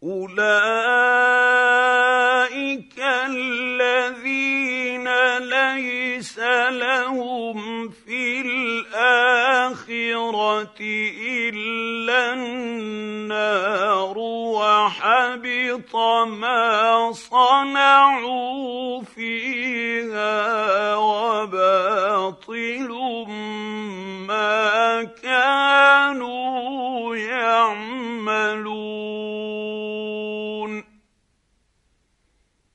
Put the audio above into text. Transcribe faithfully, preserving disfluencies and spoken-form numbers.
أولئك الذين ليس لهم في الآخرة إلا النار وحبط ما صنعوا فيها وباطل ما كانوا